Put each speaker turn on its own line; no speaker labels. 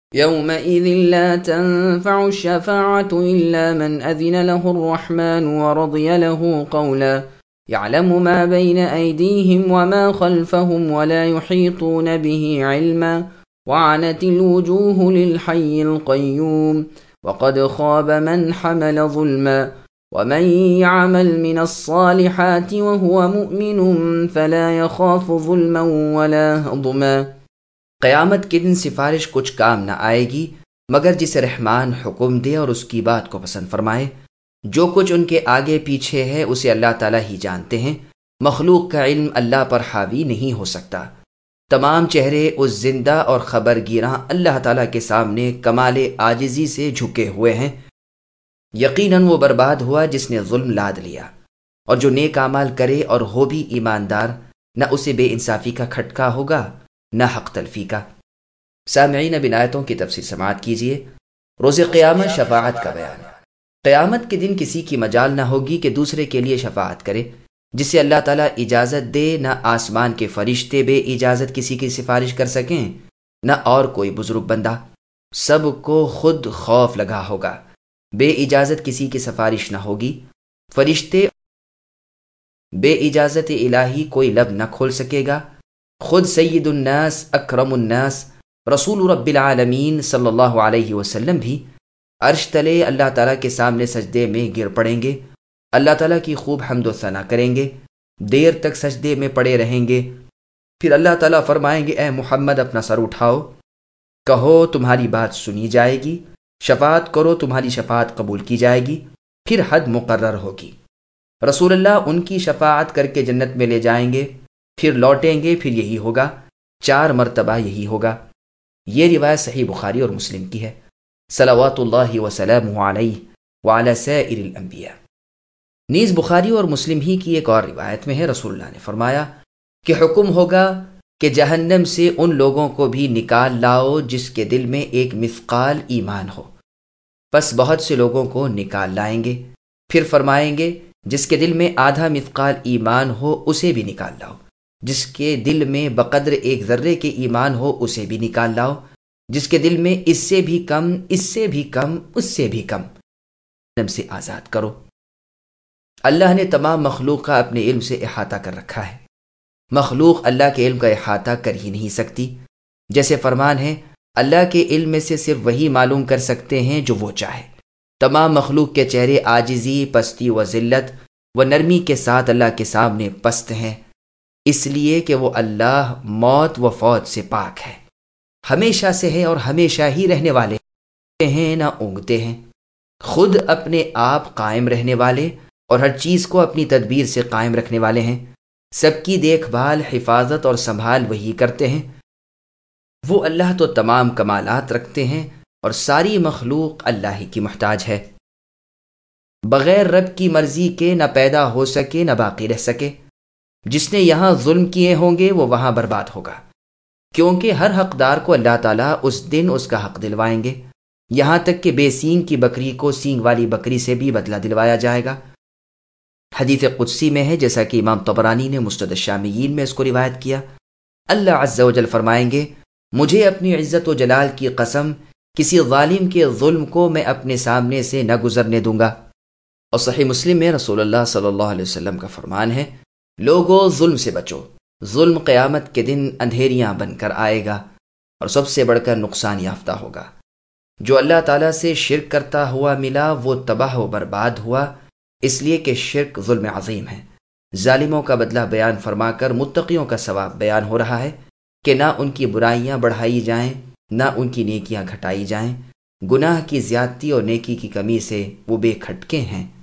يومئذ لا تنفع الشفاعة إلا من أذن له الرحمن ورضي له قولا يعلم ما بين أيديهم وما خلفهم ولا يحيطون به علما وعنت الوجوه للحي القيوم وقد خاب من حمل ظلما ومن يعمل من الصالحات وهو مؤمن فلا يخاف ظلما ولا هضما۔
قیامت کے دن سفارش کچھ کام نہ آئے گی مگر جسے رحمان حکم دے اور اس کی بات کو پسند فرمائے۔ جو کچھ ان کے آگے پیچھے ہے اسے اللہ تعالیٰ ہی جانتے ہیں، مخلوق کا علم اللہ پر حاوی نہیں ہو سکتا۔ تمام چہرے اس زندہ اور خبر گیراں اللہ تعالیٰ کے سامنے کمال عاجزی سے جھکے ہوئے ہیں۔ یقیناً وہ برباد ہوا جس نے ظلم لاد لیا، اور جو نیک اعمال کرے اور ہو بھی ایماندار، نہ اسے بے انصافی کا کھٹکا ہوگا نہ حق تلفی کا۔ سامعین، اب ان آیتوں کی تفسیر سماعت کیجیے۔ روز قیامت شفاعت کا بیان۔ قیامت کے دن کسی کی مجال نہ ہوگی کہ دوسرے کے لیے شفاعت کرے، جسے اللہ تعالیٰ اجازت دے۔ نہ آسمان کے فرشتے بے اجازت کسی کی سفارش کر سکیں، نہ اور کوئی بزرگ بندہ۔ سب کو خود خوف لگا ہوگا، بے اجازت کسی کی سفارش نہ ہوگی۔ فرشتے بے اجازت الہی کوئی لب نہ کھول سکے گا۔ خود سید الناس اکرم الناس رسول رب العالمین صلی اللہ علیہ وسلم بھی عرش تلے اللہ تعالیٰ کے سامنے سجدے میں گر پڑیں گے، اللہ تعالیٰ کی خوب حمد و ثنا کریں گے، دیر تک سجدے میں پڑے رہیں گے۔ پھر اللہ تعالیٰ فرمائیں گے، اے محمد اپنا سر اٹھاؤ، کہو تمہاری بات سنی جائے گی، شفاعت کرو تمہاری شفاعت قبول کی جائے گی۔ پھر حد مقرر ہوگی، رسول اللہ ان کی شفاعت کر کے جنت میں لے جائیں گے، پھر لوٹیں گے، پھر یہی ہوگا، 4 مرتبہ یہی ہوگا۔ یہ روایت صحیح بخاری اور مسلم کی ہے۔ صلوات اللہ وسلامہ علیہ وعلی سائر الانبیاء۔ نیز بخاری اور مسلم ہی کی ایک اور روایت میں ہے، رسول اللہ نے فرمایا کہ حکم ہوگا کہ جہنم سے ان لوگوں کو بھی نکال لاؤ جس کے دل میں ایک مثقال ایمان ہو۔ پس بہت سے لوگوں کو نکال لائیں گے، پھر فرمائیں گے جس کے دل میں آدھا مثقال ایمان ہو اسے بھی نکال لاؤ، جس کے دل میں بقدر ایک ذرے کے ایمان ہو اسے بھی نکال لاؤ، جس کے دل میں اس سے بھی کم، اس سے بھی کم، اس سے بھی کم، جہنم سے آزاد کرو۔ اللہ نے تمام مخلوق کا اپنے علم سے احاطہ کر رکھا ہے۔ مخلوق اللہ کے علم کا احاطہ کر ہی نہیں سکتی۔ جیسے فرمان ہے، اللہ کے علم میں سے صرف وہی معلوم کر سکتے ہیں جو وہ چاہے۔ تمام مخلوق کے چہرے عاجزی، پستی و ذلت و نرمی کے ساتھ اللہ کے سامنے پست ہیں، اس لیے کہ وہ اللہ موت و فوت سے پاک ہے، ہمیشہ سے ہے اور ہمیشہ ہی رہنے والے ہیں، نہ اونگتے ہیں، خود اپنے آپ قائم رہنے والے اور ہر چیز کو اپنی تدبیر سے قائم رکھنے والے ہیں۔ سب کی دیکھ بھال، حفاظت اور سنبھال وہی کرتے ہیں۔ وہ اللہ تو تمام کمالات رکھتے ہیں اور ساری مخلوق اللہ ہی کی محتاج ہے۔ بغیر رب کی مرضی کے نہ پیدا ہو سکے نہ باقی رہ سکے۔ جس نے یہاں ظلم کیے ہوں گے وہ وہاں برباد ہوگا، کیونکہ ہر حقدار کو اللہ تعالیٰ اس دن اس کا حق دلوائیں گے، یہاں تک کہ بے سینگ کی بکری کو سینگ والی بکری سے بھی بدلہ دلوایا جائے گا۔ حدیث قدسی میں ہے، جیسا کہ امام طبرانی نے مسند الشامیین میں اس کو روایت کیا، اللہ عز و جل فرمائیں گے، مجھے اپنی عزت و جلال کی قسم، کسی ظالم کے ظلم کو میں اپنے سامنے سے نہ گزرنے دوں گا۔ اور صحیح مسلم میں رسول اللہ صلی اللہ علیہ وسلم کا فرمان ہے، لوگو ظلم سے بچو، ظلم قیامت کے دن اندھیریاں بن کر آئے گا اور سب سے بڑھ کر نقصان یافتہ ہوگا۔ جو اللہ تعالیٰ سے شرک کرتا ہوا ملا وہ تباہ و برباد ہوا، اس لیے کہ شرک ظلم عظیم ہے۔ ظالموں کا بدلہ بیان فرما کر متقیوں کا ثواب بیان ہو رہا ہے کہ نہ ان کی برائیاں بڑھائی جائیں نہ ان کی نیکیاں گھٹائی جائیں۔ گناہ کی زیادتی اور نیکی کی کمی سے وہ بے کھٹکے ہیں۔